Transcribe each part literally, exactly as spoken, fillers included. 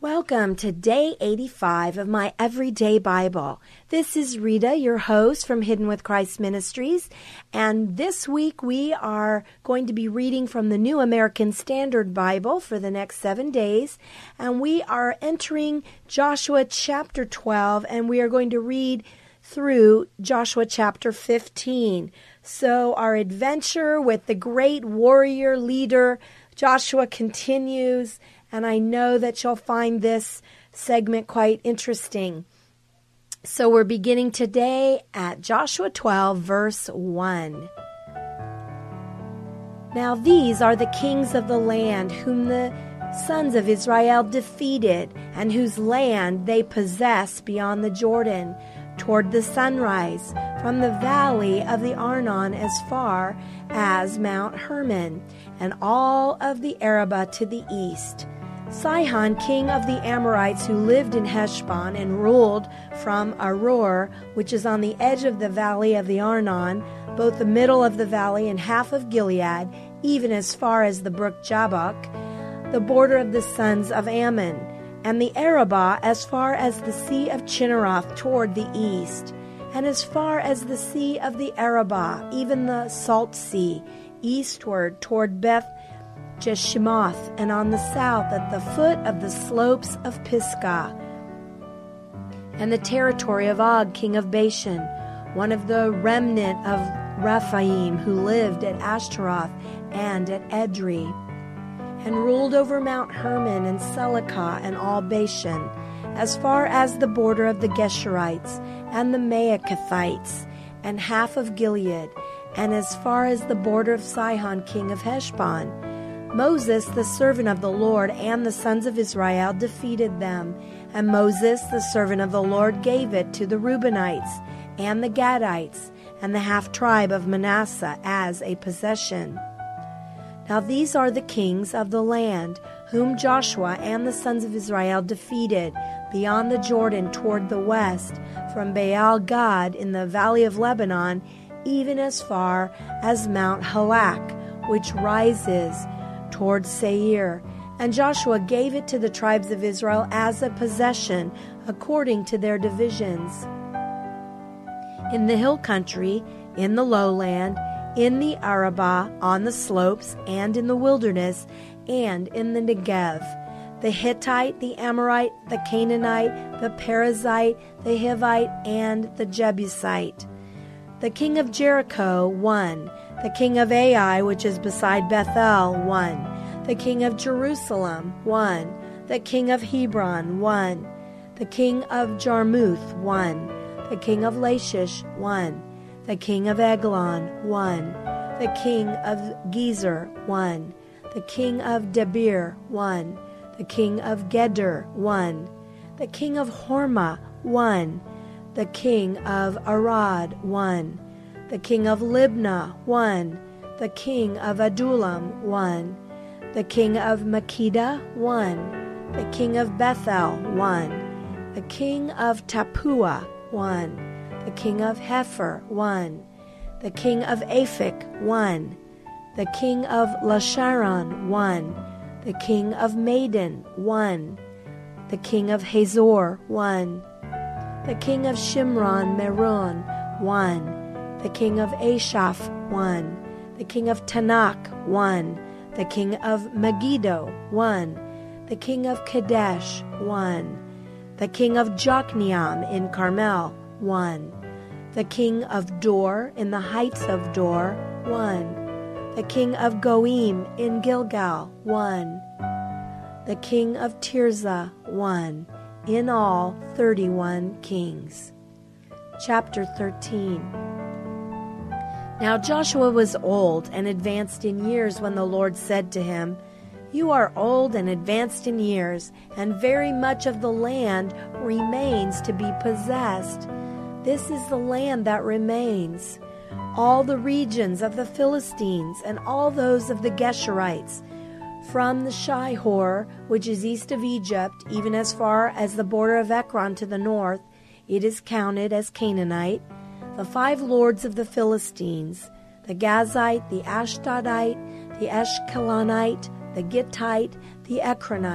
Welcome to day eighty-five of my Everyday Bible. This is Rita, your host from Hidden with Christ Ministries, and this week we are going to be reading from the New American Standard Bible for the next seven days, and we are entering Joshua chapter twelve, and we are going to read through Joshua chapter fifteen. So our adventure with the great warrior leader Joshua continues, and I know that you'll find this segment quite interesting. So we're beginning today at Joshua twelve, verse one. Now these are the kings of the land whom the sons of Israel defeated, and whose land they possess beyond the Jordan, toward the sunrise, from the valley of the Arnon as far as Mount Hermon, and all of the Arabah to the east. Sihon, king of the Amorites, who lived in Heshbon and ruled from Aroer, which is on the edge of the valley of the Arnon, both the middle of the valley and half of Gilead, even as far as the brook Jabbok, the border of the sons of Ammon, and the Arabah as far as the sea of Chinneroth toward the east, and as far as the sea of the Arabah, even the Salt Sea, eastward toward Beth Jeshimoth, and on the south at the foot of the slopes of Pisgah, and the territory of Og, king of Bashan, one of the remnant of Rephaim, who lived at Ashtaroth and at Edrei, and ruled over Mount Hermon and Selecah and all Bashan, as far as the border of the Geshurites and the Maacathites, and half of Gilead, and as far as the border of Sihon, king of Heshbon. Moses, the servant of the Lord, and the sons of Israel defeated them, and Moses, the servant of the Lord, gave it to the Reubenites and the Gadites and the half-tribe of Manasseh as a possession. Now these are the kings of the land, whom Joshua and the sons of Israel defeated beyond the Jordan toward the west, from Baal-Gad in the valley of Lebanon, even as far as Mount Halak, which rises toward Seir. And Joshua gave it to the tribes of Israel as a possession, according to their divisions. In the hill country, in the lowland, in the Arabah, on the slopes, and in the wilderness, and in the Negev, the Hittite, the Amorite, the Canaanite, the Perizzite, the Hivite, and the Jebusite. The king of Jericho, one. The king of Ai, which is beside Bethel, one. The king of Jerusalem, one. The king of Hebron, one. The king of Jarmuth, one. The king of Lachish, one. The king of Eglon, one. The king of Gezer, one. The king of Debir, one. The king of Geder, one. The king of Hormah, one. The king of Arad, one. The king of Libnah, one. The king of Adullam, one. The king of Makkedah, one. The king of Bethel, one. The king of Tappuah, one. The king of Hepher, one. The king of Aphek, one. The king of Lasharon, one. The king of Maden, one. The king of Hazor, one. The king of Shimron Meron, one. The king of Ashaph, one. The king of Tanakh, one. The king of Megiddo, one. The king of Kadesh, one. The king of Jokneam in Carmel, one. The king of Dor in the heights of Dor, one. The king of Goim in Gilgal, one. The king of Tirzah, one. In all, thirty-one kings. Chapter thirteen. Now Joshua was old and advanced in years when the Lord said to him, "You are old and advanced in years, and very much of the land remains to be possessed. This is the land that remains, all the regions of the Philistines and all those of the Geshurites, from the Shihor, which is east of Egypt, even as far as the border of Ekron to the north, it is counted as Canaanite, the five lords of the Philistines, the Gazite, the Ashdodite, the Ashkelonite, the Gittite, the Ekronite,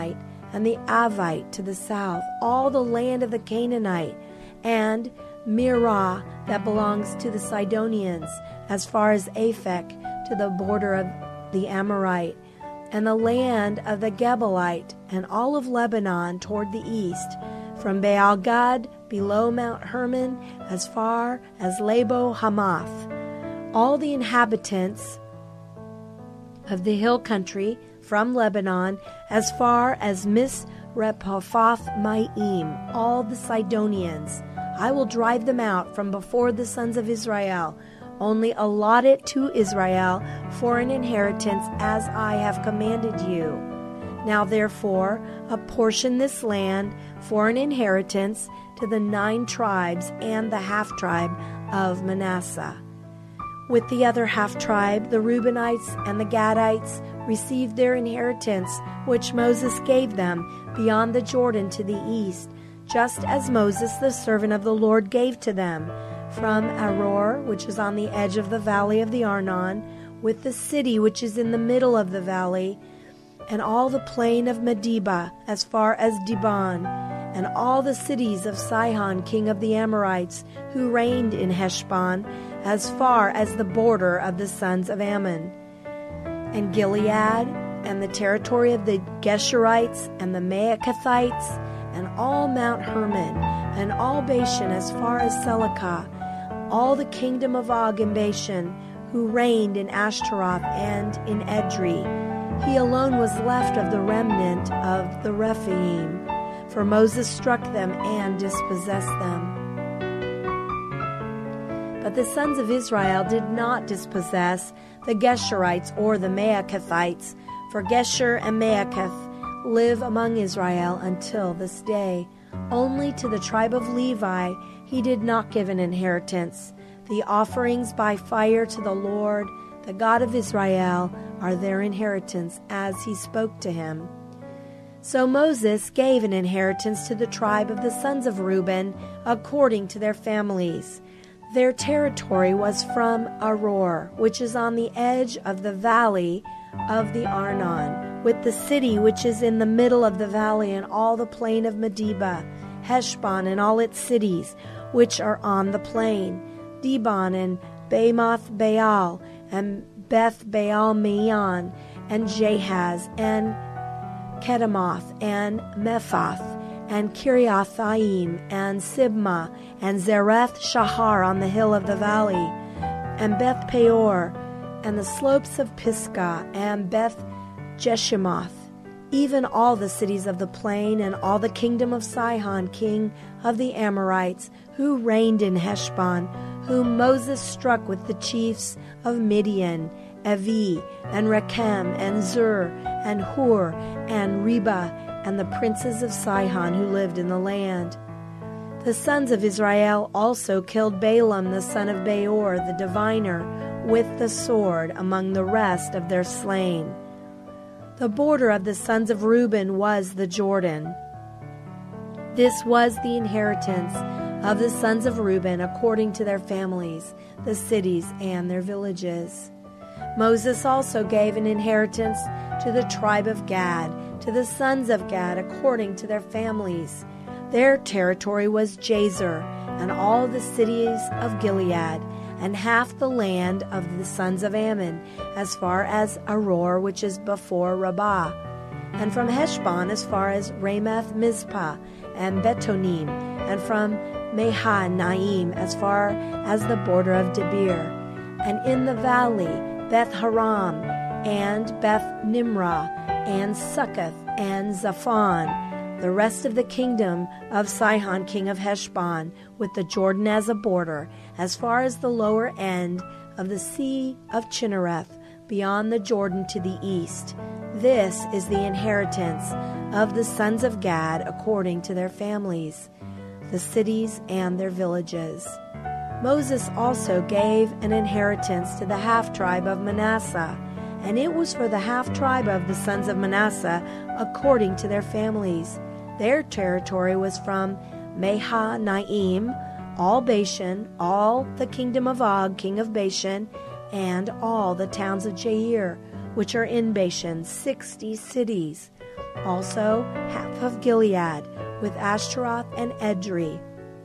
and the Avite to the south, all the land of the Canaanite, and Mirah that belongs to the Sidonians, as far as Aphek to the border of the Amorite, and the land of the Gebelite, and all of Lebanon toward the east, from Baal-Gad below Mount Hermon, as far as Labo Hamath. All the inhabitants of the hill country from Lebanon, as far as Misrepophath Maim, all the Sidonians. I will drive them out from before the sons of Israel. Only allot it to Israel for an inheritance, as I have commanded you. Now therefore, apportion this land for an inheritance to the nine tribes and the half-tribe of Manasseh. With the other half-tribe, the Reubenites and the Gadites received their inheritance, which Moses gave them beyond the Jordan to the east, just as Moses, the servant of the Lord, gave to them, from Aroer, which is on the edge of the valley of the Arnon, with the city which is in the middle of the valley, and all the plain of Medeba, as far as Dibon, and all the cities of Sihon, king of the Amorites, who reigned in Heshbon, as far as the border of the sons of Ammon, and Gilead, and the territory of the Geshurites, and the Maacathites, and all Mount Hermon, and all Bashan as far as Selecah, all the kingdom of Og in Bashan, who reigned in Ashtaroth and in Edrei. He alone was left of the remnant of the Rephaim, for Moses struck them and dispossessed them. But the sons of Israel did not dispossess the Geshurites or the Maacathites, for Geshur and Maacath live among Israel until this day. Only to the tribe of Levi he did not give an inheritance. The offerings by fire to the Lord, the God of Israel, are their inheritance, as he spoke to him. So Moses gave an inheritance to the tribe of the sons of Reuben, according to their families. Their territory was from Aroer, which is on the edge of the valley of the Arnon, with the city which is in the middle of the valley, and all the plain of Medeba, Heshbon and all its cities, which are on the plain, Dibon and Bamoth Baal, and Beth Baal Meon, and Jahaz, and Kedemoth, and Mephath, and Kiriathaim, and Sibmah, and Zereth Shahar on the hill of the valley, and Beth Peor, and the slopes of Pisgah, and Beth Jeshimoth, even all the cities of the plain, and all the kingdom of Sihon, king of the Amorites, who reigned in Heshbon, whom Moses struck with the chiefs of Midian, Evi, and Rechem, and Zur, and Hur, and Reba, and the princes of Sihon who lived in the land. The sons of Israel also killed Balaam the son of Beor, the diviner, with the sword among the rest of their slain. The border of the sons of Reuben was the Jordan. This was the inheritance of the sons of Reuben according to their families, the cities and their villages. Moses also gave an inheritance to the tribe of Gad, to the sons of Gad according to their families. Their territory was Jazer, and all the cities of Gilead, and half the land of the sons of Ammon, as far as Aroer, which is before Rabbah, and from Heshbon as far as Ramath Mizpah, and Betonim, and from Mahanaim as far as the border of Debir, and in the valley Beth Haram, and Beth Nimrah, and Succoth, and Zaphon, the rest of the kingdom of Sihon king of Heshbon, with the Jordan as a border, as far as the lower end of the sea of Chinnereth, beyond the Jordan to the east. This is the inheritance of the sons of Gad according to their families, the cities and their villages. Moses also gave an inheritance to the half-tribe of Manasseh, and it was for the half-tribe of the sons of Manasseh according to their families. Their territory was from Mahanaim, all Bashan, all the kingdom of Og, king of Bashan, and all the towns of Jair, which are in Bashan, sixty cities. Also half of Gilead, with Ashtaroth and Edrei.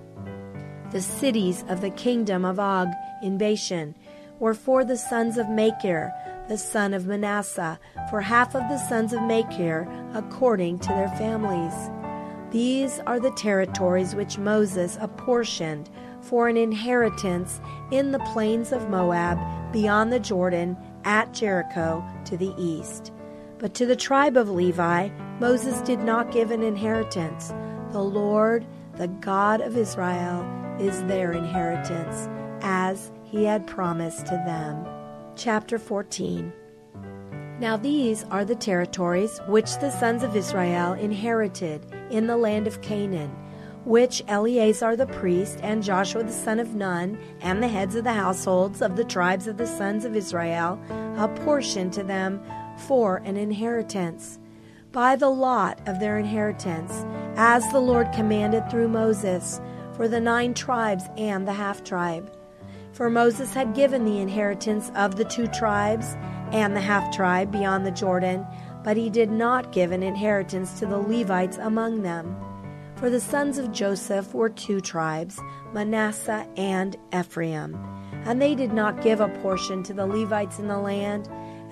The cities of the kingdom of Og in Bashan were for the sons of Machir, the son of Manasseh, for half of the sons of Machir, according to their families. These are the territories which Moses apportioned for an inheritance in the plains of Moab, beyond the Jordan, at Jericho, to the east. But to the tribe of Levi, Moses did not give an inheritance. The Lord, the God of Israel, is their inheritance, as he had promised to them. Chapter fourteen. Now these are the territories which the sons of Israel inherited in the land of Canaan, which Eleazar the priest and Joshua the son of Nun and the heads of the households of the tribes of the sons of Israel apportioned to them for an inheritance, by the lot of their inheritance, as the Lord commanded through Moses, for the nine tribes and the half-tribe. For Moses had given the inheritance of the two tribes and the half-tribe beyond the Jordan, but he did not give an inheritance to the Levites among them. For the sons of Joseph were two tribes, Manasseh and Ephraim, and they did not give a portion to the Levites in the land,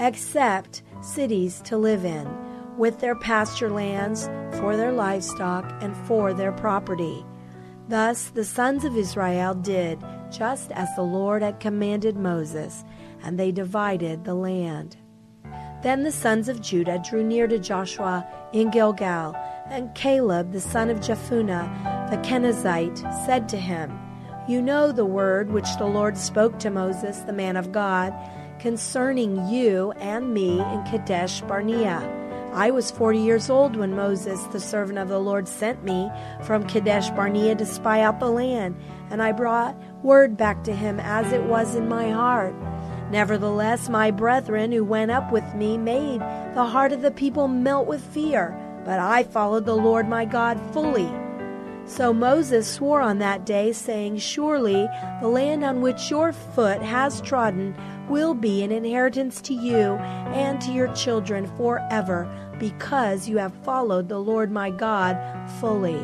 except cities to live in, with their pasture lands, for their livestock, and for their property. Thus the sons of Israel did just as the Lord had commanded Moses, and they divided the land. Then the sons of Judah drew near to Joshua in Gilgal, and Caleb the son of Jephunneh the Kenizzite said to him, You know the word which the Lord spoke to Moses the man of God concerning you and me in Kadesh Barnea. I was forty years old when Moses, the servant of the Lord, sent me from Kadesh Barnea to spy out the land, and I brought word back to him as it was in my heart. Nevertheless, my brethren who went up with me made the heart of the people melt with fear, but I followed the Lord my God fully. So Moses swore on that day, saying, Surely the land on which your foot has trodden will be an inheritance to you and to your children forever, because you have followed the Lord my God fully.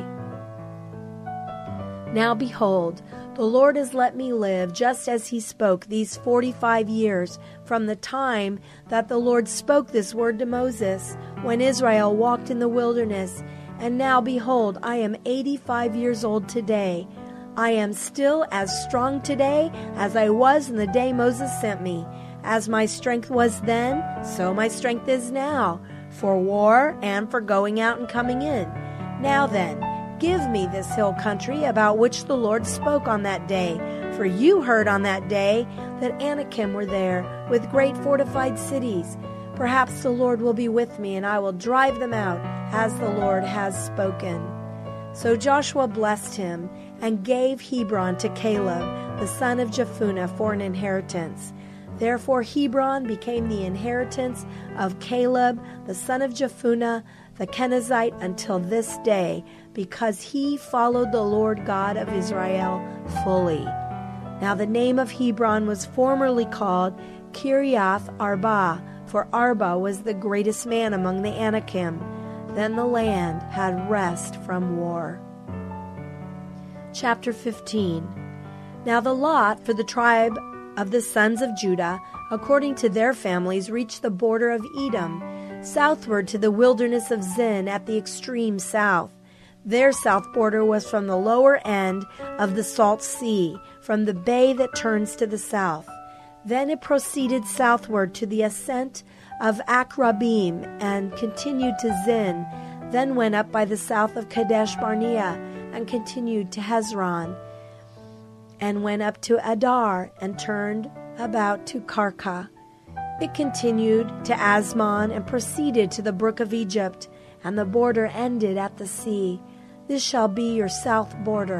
Now behold, the Lord has let me live just as he spoke these forty-five years from the time that the Lord spoke this word to Moses, when Israel walked in the wilderness. And now behold, I am eighty-five years old today. I am still as strong today as I was in the day Moses sent me. As my strength was then, so my strength is now, for war and for going out and coming in. Now then, give me this hill country about which the Lord spoke on that day. For you heard on that day that Anakim were there, with great fortified cities. Perhaps the Lord will be with me, and I will drive them out, as the Lord has spoken. So Joshua blessed him, and gave Hebron to Caleb, the son of Jephunneh, for an inheritance. Therefore Hebron became the inheritance of Caleb, the son of Jephunneh, the Kenizzite, until this day, because he followed the Lord God of Israel fully. Now the name of Hebron was formerly called Kiriath Arba, for Arba was the greatest man among the Anakim. Then the land had rest from war. Chapter fifteen. Now the lot for the tribe of the sons of Judah, according to their families, reached the border of Edom, southward to the wilderness of Zin at the extreme south. Their south border was from the lower end of the Salt Sea, from the bay that turns to the south. Then it proceeded southward to the ascent of Akrabim and continued to Zin, then went up by the south of Kadesh Barnea and continued to Hezron, and went up to Adar and turned about to Karka. It continued to Asmon and proceeded to the brook of Egypt, and the border ended at the sea. This shall be your south border.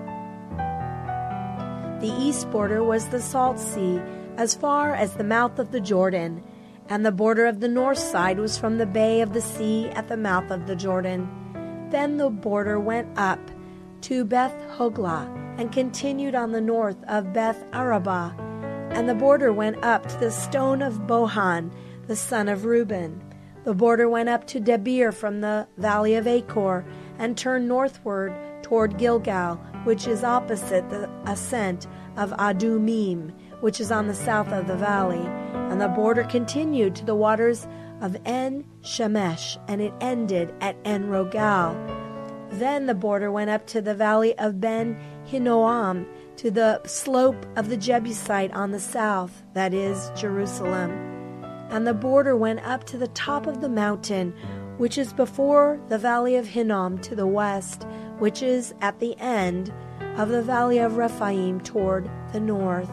The east border was the Salt Sea, as far as the mouth of the Jordan, and the border of the north side was from the bay of the sea at the mouth of the Jordan. Then the border went up to Beth Hoglah, and continued on the north of Beth Arabah, and the border went up to the stone of Bohan, the son of Reuben. The border went up to Debir from the valley of Achor, and turned northward toward Gilgal, which is opposite the ascent of Adumim, which is on the south of the valley. And the border continued to the waters of En Shemesh, and it ended at En Rogal. Then the border went up to the valley of Ben Hinnoam, to the slope of the Jebusite on the south, that is, Jerusalem. And the border went up to the top of the mountain, which is before the valley of Hinnom to the west, which is at the end of the valley of Rephaim toward the north.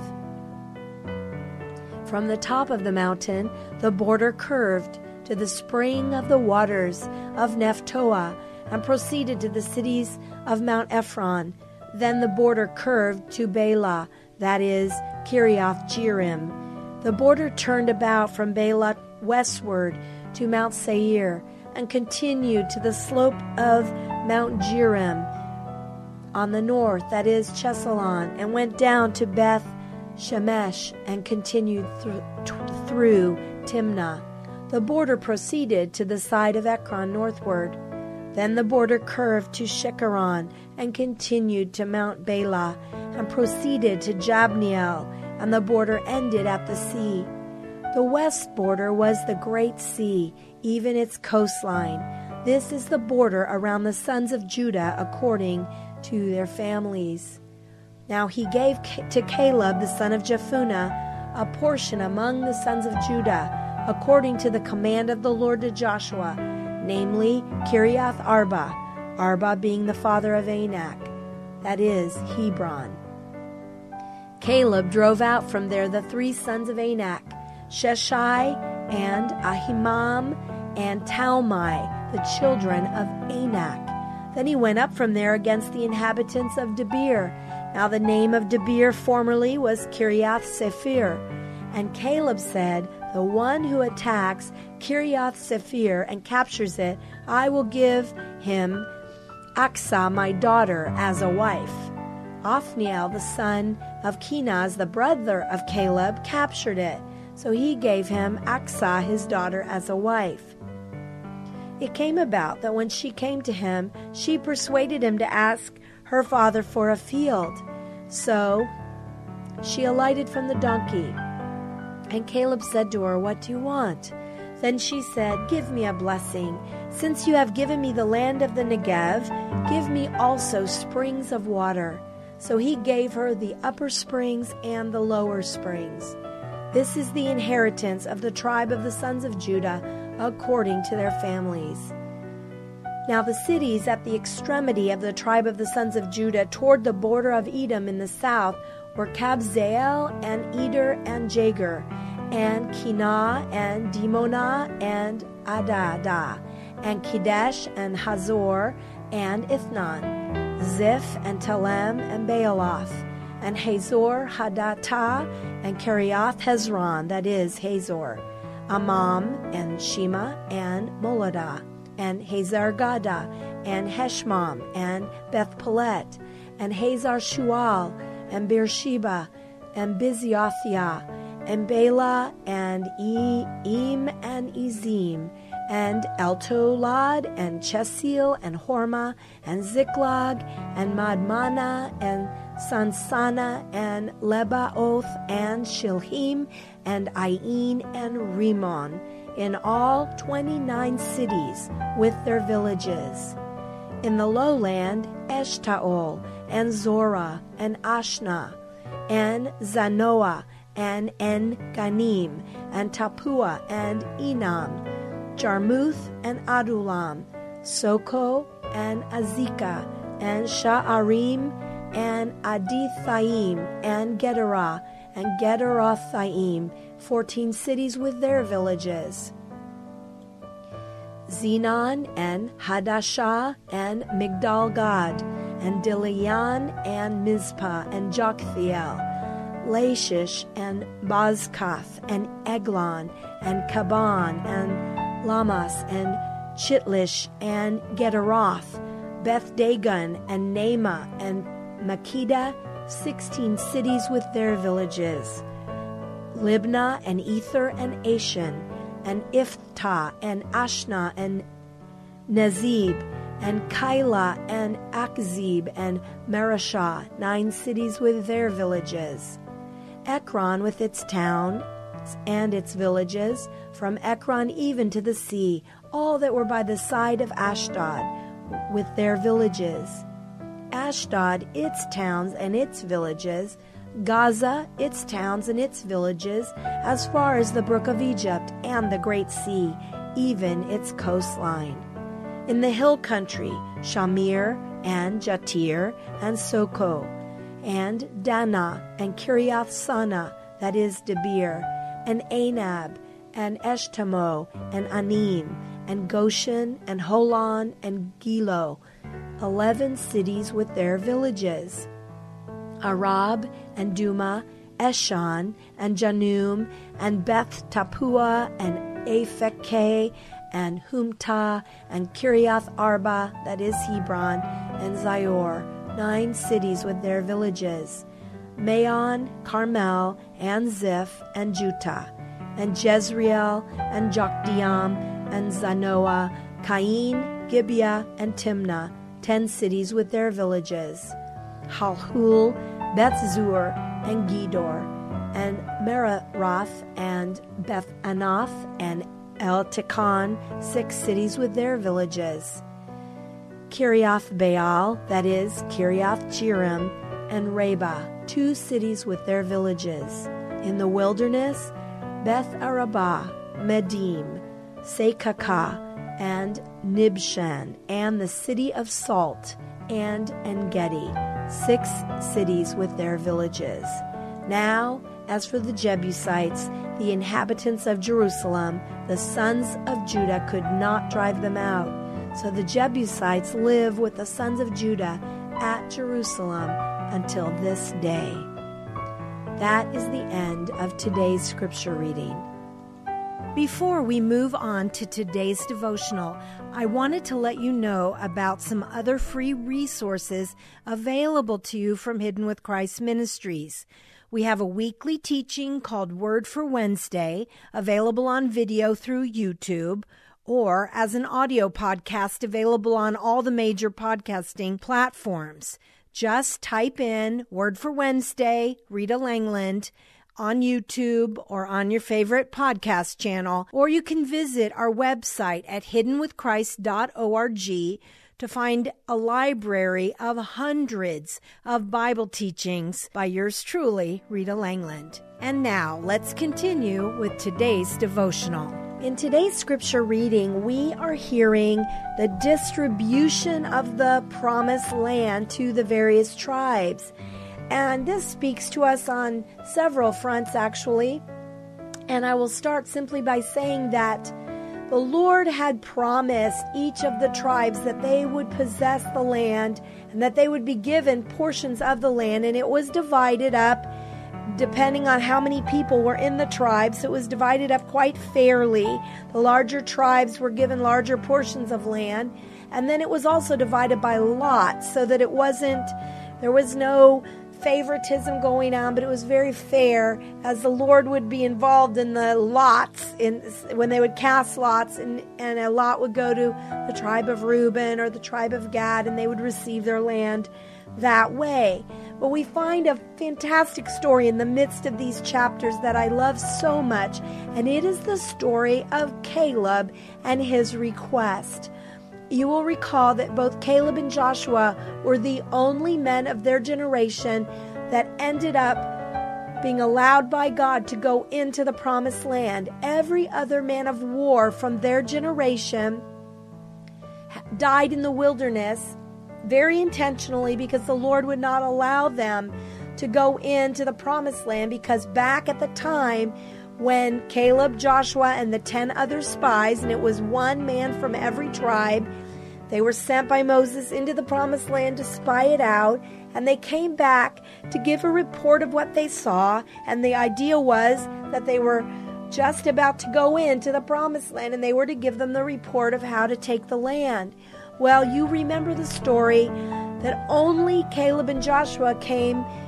From the top of the mountain, the border curved to the spring of the waters of Nephtoah, and proceeded to the cities of Mount Ephron. Then the border curved to Bela, that is, Kiriath Jearim. The border turned about from Bela westward to Mount Seir, and continued to the slope of Mount Jearim on the north, that is, Chesalon, and went down to Beth Shemesh, and continued th- t- through Timnah. The border proceeded to the side of Ekron northward. Then the border curved to Shekaron, and continued to Mount Bela, and proceeded to Jabneel, and the border ended at the sea. The west border was the great sea, even its coastline. This is the border around the sons of Judah according to their families. Now he gave to Caleb the son of Jephunneh a portion among the sons of Judah, according to the command of the Lord to Joshua, namely Kiriath Arba, Arba being the father of Anak, that is, Hebron. Caleb drove out from there the three sons of Anak, Sheshai and Ahimam and Talmai, the children of Anak. Then he went up from there against the inhabitants of Debir. Now the name of Debir formerly was Kiriath Sephir. And Caleb said, the one who attacks Kiriath Sephir and captures it, I will give him Aksah, my daughter, as a wife. Othniel, the son of Kenaz, the brother of Caleb, captured it. So he gave him Aksah, his daughter, as a wife. It came about that when she came to him, she persuaded him to ask her father for a field. So she alighted from the donkey. And Caleb said to her, what do you want? Then she said, give me a blessing. Since you have given me the land of the Negev, give me also springs of water. So he gave her the upper springs and the lower springs. This is the inheritance of the tribe of the sons of Judah, according to their families. Now the cities at the extremity of the tribe of the sons of Judah toward the border of Edom in the south were Kabzeel and Eder and Jagur, and Kinah and Dimonah and Adadah, and Kedesh and Hazor and Ithnan, Ziph and Telem and Baaloth, and Hazor Hadattah and Kiriath Hezron, that is, Hazor, Amam and Shema and Moladah, and Hazar Gada and Heshmam and Beth Pelet, and Hazar Shual and Beersheba and Biziothia and Bela and Eim and Ezim and Eltolad and Chesil and Hormah and Ziklag and Madmana and Sansana and Lebaoth and Shilhim and Ain and Rimmon, in all twenty-nine cities with their villages. In the lowland, Eshtaol and Zorah and Ashna and Zanoah and En-Ganim and Tapua and Enam, Jarmuth and Adulam, Soko and Azekah and Sha'arim and Adithaim and Gederah and Gederothaim, fourteen cities with their villages. Zenon and Hadashah and Migdal-Gad and Dilayan and Mizpah and Joktheel, Lachish and Bozkath and Eglon and Kaban and Lamas and Chitlish and Gederoth, Beth Dagon and Naamah and Makkedah, sixteen cities with their villages. Libnah and Ether and Ashan and Iphtah, and Ashna, and Nezib, and Keilah, and Akzib, and Mareshah, nine cities with their villages. Ekron with its towns and its villages, from Ekron even to the sea, all that were by the side of Ashdod, with their villages. Ashdod, its towns and its villages, Gaza, its towns and its villages, as far as the brook of Egypt and the great sea, even its coastline. In the hill country, Shamir and Jatir and Soko, and Dana and Kiriath Sana, that is Debir, and Anab, and Eshtemo, and Anim, and Goshen, and Holon, and Gilo, eleven cities with their villages. Arab, and Duma, Eshan, and Janum, and Beth Tapua, and Aphekeh, and Humta, and Kiriath Arba, that is Hebron, and Zior, nine cities with their villages. Maon, Carmel, and Ziph, and Juttah, and Jezreel, and Jokdeam, and Zanoah, Cain, Gibeah, and Timnah, ten cities with their villages. Halhul, Bethzur, and Gedor, and Meraroth, and Beth Anath, and El-Tikon, six cities with their villages. Kiriath Baal, that is Kiriath Jearim, and Reba, two cities with their villages. In the wilderness, Beth Arabah, Medim, Sekakah, and Nibshan, and the city of Salt, and En-Gedi, six cities with their villages. Now, as for the Jebusites, the inhabitants of Jerusalem, the sons of Judah could not drive them out. So the Jebusites live with the sons of Judah at Jerusalem until this day. That is the end of today's scripture reading. Before we move on to today's devotional, I wanted to let you know about some other free resources available to you from Hidden with Christ Ministries. We have a weekly teaching called Word for Wednesday, available on video through YouTube, or as an audio podcast available on all the major podcasting platforms. Just type in Word for Wednesday, Rita Langland, on YouTube or on your favorite podcast channel, or you can visit our website at hidden with christ dot org to find a library of hundreds of Bible teachings by yours truly, Rita Langland. And now, let's continue with today's devotional. In today's scripture reading, we are hearing the distribution of the promised land to the various tribes. And this speaks to us on several fronts, actually. And I will start simply by saying that the Lord had promised each of the tribes that they would possess the land and that they would be given portions of the land. And it was divided up depending on how many people were in the tribes. So it was divided up quite fairly. The larger tribes were given larger portions of land. And then it was also divided by lots so that it wasn't, there was no favoritism going on, but it was very fair, as the Lord would be involved in the lots in when they would cast lots, and, and a lot would go to the tribe of Reuben or the tribe of Gad, and they would receive their land that way. But we find a fantastic story in the midst of these chapters that I love so much, and it is the story of Caleb and his request. You will recall that both Caleb and Joshua were the only men of their generation that ended up being allowed by God to go into the promised land. Every other man of war from their generation died in the wilderness very intentionally, because the Lord would not allow them to go into the promised land, because back at the time when Caleb, Joshua, and the ten other spies, and it was one man from every tribe, they were sent by Moses into the promised land to spy it out, and they came back to give a report of what they saw, and the idea was that they were just about to go into the promised land, and they were to give them the report of how to take the land. Well, you remember the story that only Caleb and Joshua came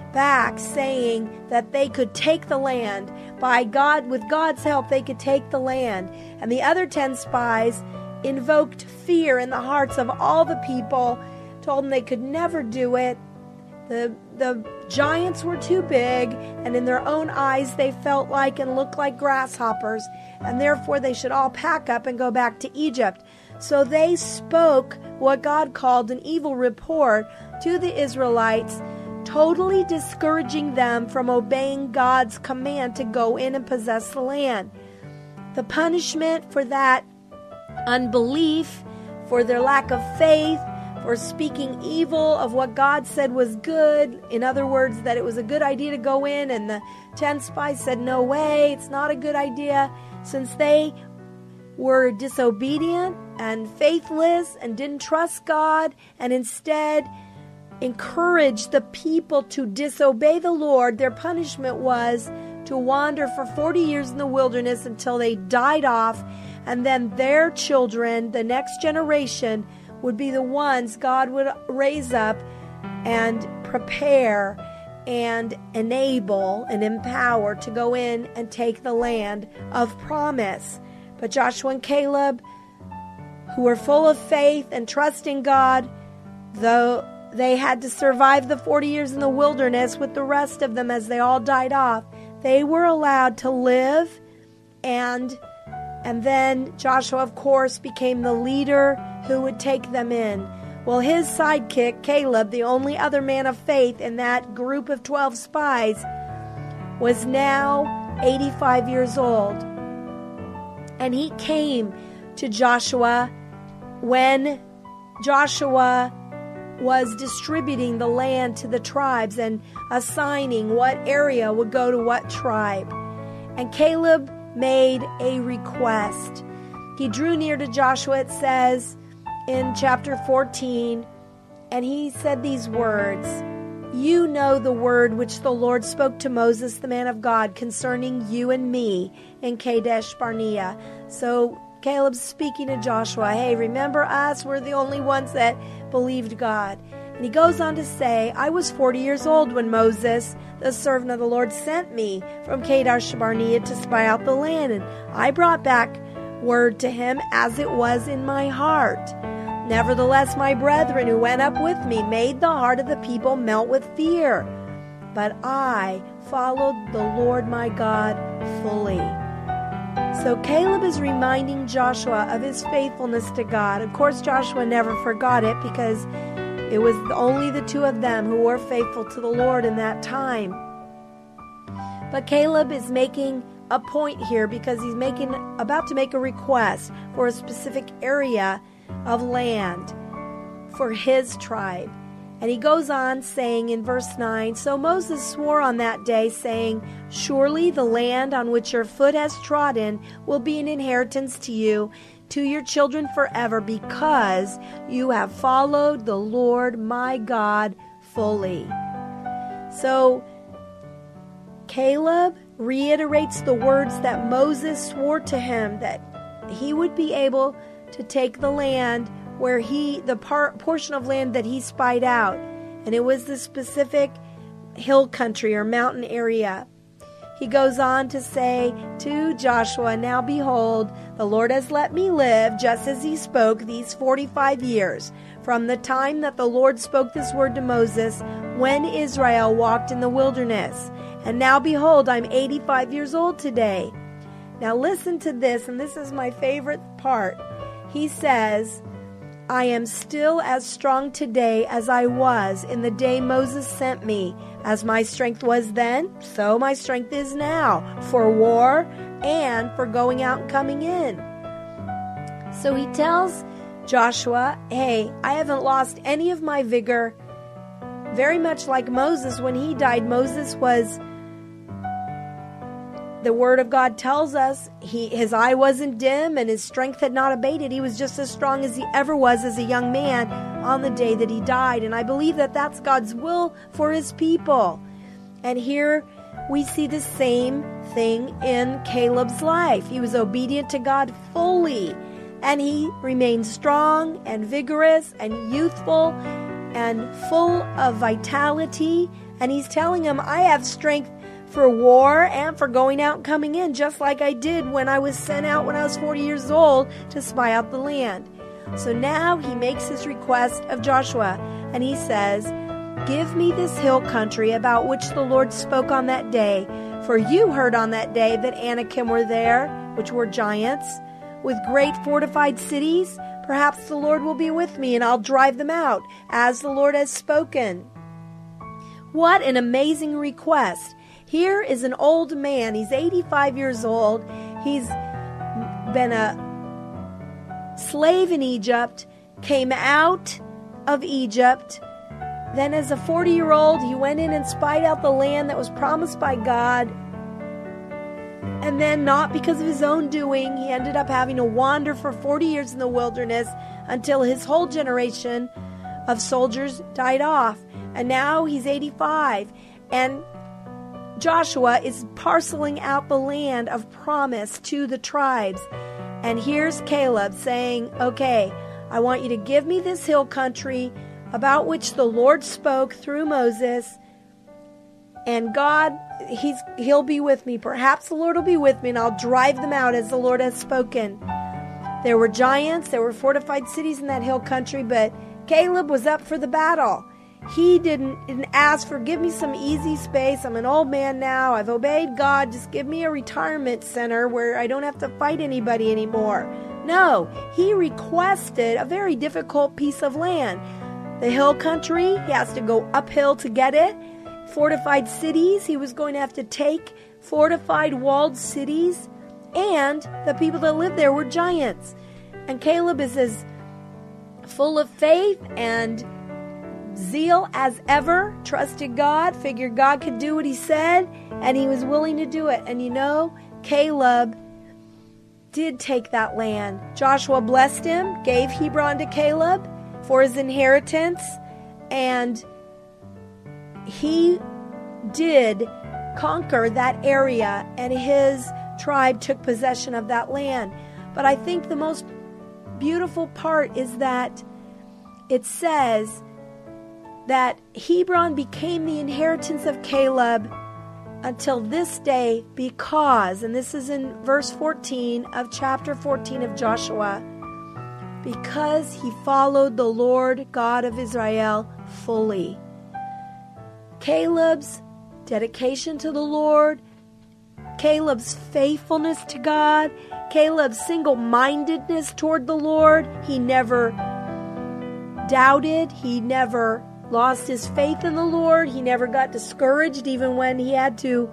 back, saying that they could take the land. By God, with God's help, they could take the land. And the other ten spies invoked fear in the hearts of all the people, told them they could never do it. The, the giants were too big, and in their own eyes they felt like and looked like grasshoppers, and therefore they should all pack up and go back to Egypt. So they spoke what God called an evil report to the Israelites, totally discouraging them from obeying God's command to go in and possess the land. The punishment for that unbelief, for their lack of faith, for speaking evil of what God said was good, in other words, that it was a good idea to go in, and the ten spies said, no way, it's not a good idea, since they were disobedient and faithless and didn't trust God, and instead encouraged the people to disobey the Lord. Their punishment was to wander for forty years in the wilderness until they died off, and then their children, the next generation, would be the ones God would raise up and prepare and enable and empower to go in and take the land of promise. But Joshua and Caleb, who were full of faith and trust in God, though they had to survive the forty years in the wilderness with the rest of them as they all died off, they were allowed to live, and and then Joshua, of course, became the leader who would take them in. Well, his sidekick, Caleb, the only other man of faith in that group of twelve spies, was now eighty-five years old. And he came to Joshua when Joshua was distributing the land to the tribes and assigning what area would go to what tribe. And Caleb made a request. He drew near to Joshua, it says in chapter fourteen, and he said these words, "You know the word which the Lord spoke to Moses, the man of God, concerning you and me in Kadesh Barnea." So Caleb's speaking to Joshua, hey, remember us? We're the only ones that believed God. And he goes on to say, "I was forty years old when Moses, the servant of the Lord, sent me from Kadesh Barnea to spy out the land, and I brought back word to him as it was in my heart. Nevertheless, my brethren who went up with me made the heart of the people melt with fear. But I followed the Lord my God fully." So Caleb is reminding Joshua of his faithfulness to God. Of course, Joshua never forgot it because it was only the two of them who were faithful to the Lord in that time. But Caleb is making a point here because he's making about to make a request for a specific area of land for his tribe. And he goes on saying in verse nine, "So Moses swore on that day, saying, 'Surely the land on which your foot has trodden will be an inheritance to you, to your children forever, because you have followed the Lord my God fully.'" So Caleb reiterates the words that Moses swore to him, that he would be able to take the land where he, the part, portion of land that he spied out. And it was the specific hill country or mountain area. He goes on to say to Joshua, "Now behold, the Lord has let me live just as he spoke these forty-five years, from the time that the Lord spoke this word to Moses when Israel walked in the wilderness. And now behold, I'm eighty-five years old today." Now listen to this, and this is my favorite part. He says, "I am still as strong today as I was in the day Moses sent me. As my strength was then, so my strength is now, for war and for going out and coming in." So he tells Joshua, hey, I haven't lost any of my vigor. Very much like Moses, when he died, Moses was, the word of God tells us, he, his eye wasn't dim and his strength had not abated. He was just as strong as he ever was as a young man on the day that he died. And I believe that that's God's will for his people. And here we see the same thing in Caleb's life. He was obedient to God fully, and he remained strong and vigorous and youthful and full of vitality And he's telling him, I have strength for war and for going out and coming in, just like I did when I was sent out when I was forty years old to spy out the land. So now he makes his request of Joshua, and he says, give me this hill country about which the Lord spoke on that day. For you heard on that day that Anakim were there, which were giants, with great fortified cities. Perhaps the Lord will be with me, and I'll drive them out, as the Lord has spoken. What an amazing request. Here is an old man. He's eighty-five years old. He's been a slave in Egypt, came out of Egypt. Then as a forty-year-old, he went in and spied out the land that was promised by God. And then, not because of his own doing, he ended up having to wander for forty years in the wilderness until his whole generation of soldiers died off. And now he's eighty-five. And Joshua is parceling out the land of promise to the tribes. And here's Caleb saying, okay, I want you to give me this hill country about which the Lord spoke through Moses. And God, he's, he'll be with me. Perhaps the Lord will be with me, and I'll drive them out as the Lord has spoken. There were giants, there were fortified cities in that hill country, but Caleb was up for the battle. He didn't, didn't ask for, give me some easy space. I'm an old man now. I've obeyed God. Just give me a retirement center where I don't have to fight anybody anymore. No, he requested a very difficult piece of land. The hill country, he has to go uphill to get it. Fortified cities, he was going to have to take fortified walled cities. And the people that lived there were giants. And Caleb is as full of faith and zeal as ever, trusted God, figured God could do what he said, and he was willing to do it. And you know, Caleb did take that land. Joshua blessed him, gave Hebron to Caleb for his inheritance, and he did conquer that area, and his tribe took possession of that land. But I think the most beautiful part is that it says that Hebron became the inheritance of Caleb until this day because, and this is in verse fourteen of chapter fourteen of Joshua, because he followed the Lord God of Israel fully. Caleb's dedication to the Lord, Caleb's faithfulness to God, Caleb's single-mindedness toward the Lord, he never doubted, he never lost his faith in the Lord. He never got discouraged even when he had to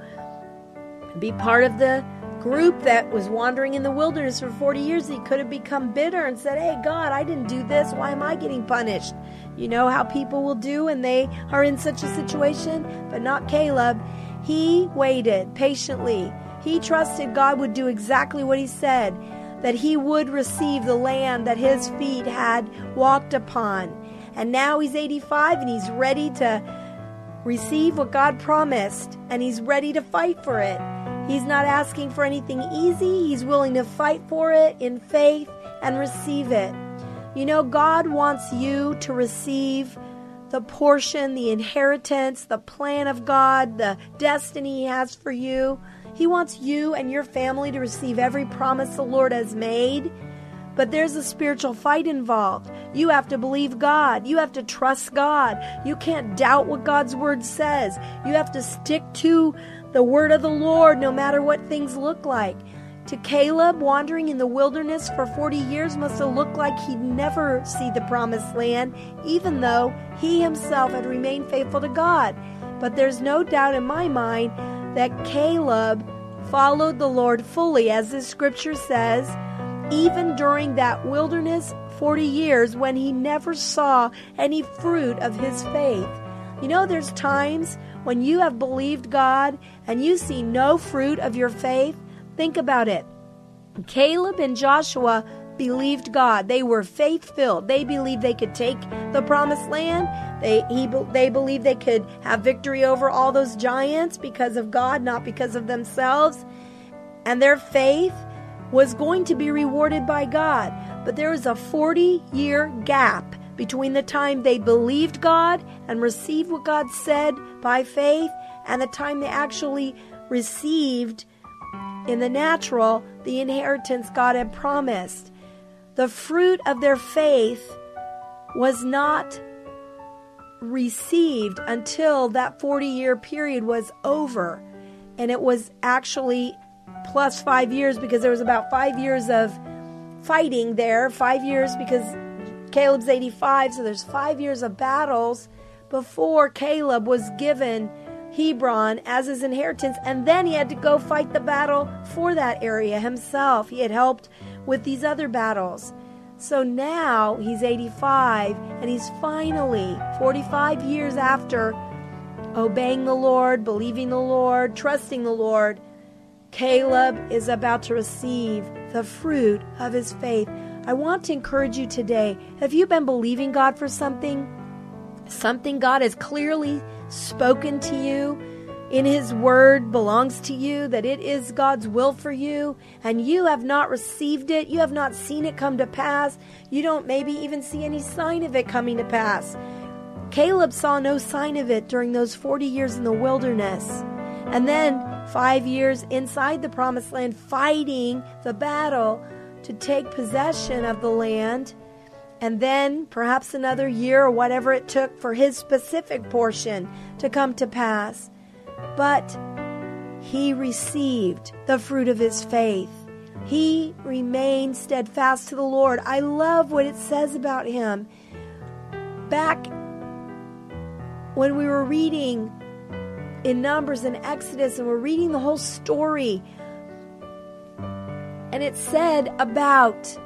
be part of the group that was wandering in the wilderness for forty years. He could have become bitter and said, hey, God, I didn't do this. Why am I getting punished? You know how people will do when they are in such a situation? But not Caleb. He waited patiently. He trusted God would do exactly what he said, that he would receive the land that his feet had walked upon. And now he's eighty-five and he's ready to receive what God promised, and he's ready to fight for it. He's not asking for anything easy. He's willing to fight for it in faith and receive it. You know, God wants you to receive the portion, the inheritance, the plan of God, the destiny he has for you. He wants you and your family to receive every promise the Lord has made. But there's a spiritual fight involved. You have to believe God. You have to trust God. You can't doubt what God's word says. You have to stick to the word of the Lord no matter what things look like. To Caleb, wandering in the wilderness for forty years must have looked like he'd never see the promised land, even though he himself had remained faithful to God. But there's no doubt in my mind that Caleb followed the Lord fully, as this scripture says, even during that wilderness forty years when he never saw any fruit of his faith. You know, there's times when you have believed God and you see no fruit of your faith. Think about it. Caleb and Joshua believed God. They were faith-filled. They believed they could take the promised land. They, he, they believed they could have victory over all those giants because of God, not because of themselves. And their faith was going to be rewarded by God. But there was a forty-year gap between the time they believed God and received what God said by faith and the time they actually received in the natural the inheritance God had promised. The fruit of their faith was not received until that forty-year period was over. And it was actually plus five years because there was about five years of fighting there. Five years because Caleb's eighty-five, so there's five years of battles before Caleb was given Hebron as his inheritance. And then he had to go fight the battle for that area himself. He had helped with these other battles. So now he's eighty-five, and he's finally, forty-five years after obeying the Lord, believing the Lord, trusting the Lord, Caleb is about to receive the fruit of his faith. I want to encourage you today. Have you been believing God for something? Something God has clearly spoken to you in His Word belongs to you, that it is God's will for you, and you have not received it. You have not seen it come to pass. You don't maybe even see any sign of it coming to pass. Caleb saw no sign of it during those forty years in the wilderness. And then five years inside the promised land, fighting the battle to take possession of the land. And then perhaps another year or whatever it took for his specific portion to come to pass. But he received the fruit of his faith. He remained steadfast to the Lord. I love what it says about him. Back when we were reading in Numbers and Exodus, and we're reading the whole story, and it said about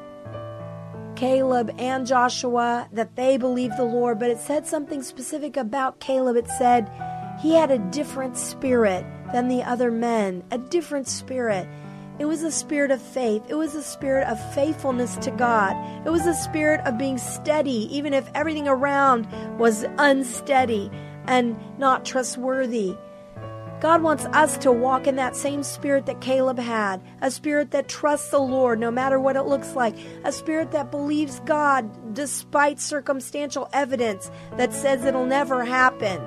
Caleb and Joshua that they believed the Lord, but it said something specific about Caleb. It said he had a different spirit than the other men, a different spirit. It was a spirit of faith. It was a spirit of faithfulness to God. It was a spirit of being steady, even if everything around was unsteady and not trustworthy. God wants us to walk in that same spirit that Caleb had, a spirit that trusts the Lord no matter what it looks like, a spirit that believes God despite circumstantial evidence that says it'll never happen,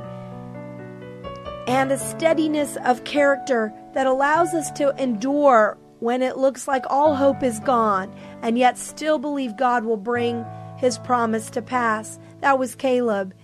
and a steadiness of character that allows us to endure when it looks like all hope is gone, and yet still believe God will bring His promise to pass. That was Caleb.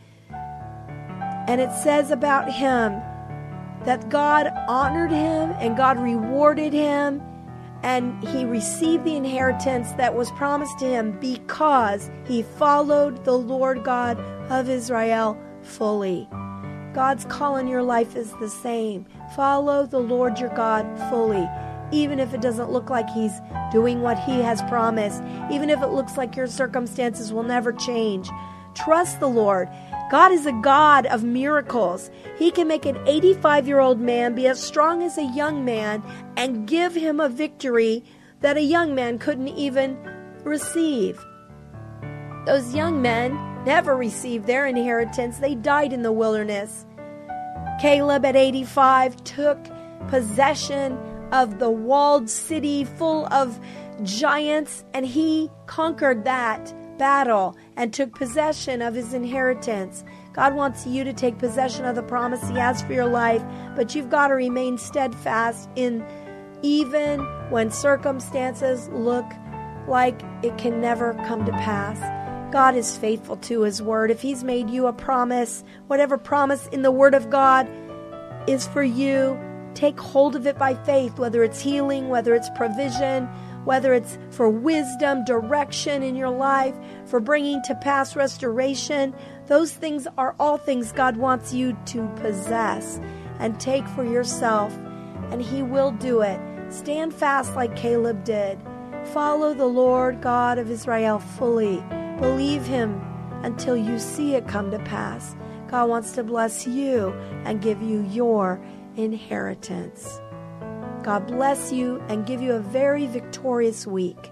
And it says about him that God honored him and God rewarded him, and he received the inheritance that was promised to him because he followed the Lord God of Israel fully. God's call in your life is the same. Follow the Lord your God fully, even if it doesn't look like He's doing what He has promised, even if it looks like your circumstances will never change. Trust the Lord. God is a God of miracles. He can make an eighty-five-year-old man be as strong as a young man and give him a victory that a young man couldn't even receive. Those young men never received their inheritance. They died in the wilderness. Caleb at eighty-five took possession of the walled city full of giants, and he conquered that battle and took possession of his inheritance. God wants you to take possession of the promise He has for your life, but you've got to remain steadfast in even when circumstances look like it can never come to pass. God is faithful to His word. If He's made you a promise, whatever promise in the Word of God is for you, take hold of it by faith, whether it's healing, whether it's provision, whether it's for wisdom, direction in your life, for bringing to pass restoration. Those things are all things God wants you to possess and take for yourself, and He will do it. Stand fast like Caleb did. Follow the Lord God of Israel fully. Believe Him until you see it come to pass. God wants to bless you and give you your inheritance. God bless you and give you a very victorious week.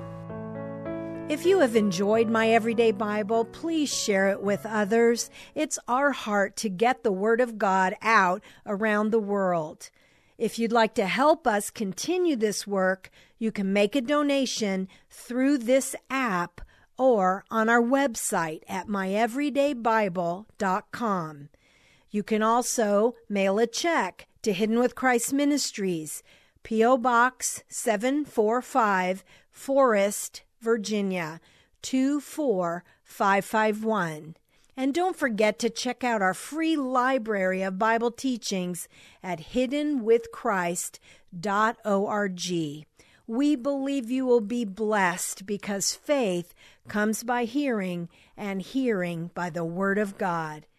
If you have enjoyed my Everyday Bible, please share it with others. It's our heart to get the Word of God out around the world. If you'd like to help us continue this work, you can make a donation through this app or on our website at my everyday bible dot com. You can also mail a check to Hidden with Christ Ministries, P O. Box seven forty-five, Forest, Virginia, two four five five one. And don't forget to check out our free library of Bible teachings at hidden with christ dot org. We believe you will be blessed because faith comes by hearing, and hearing by the Word of God.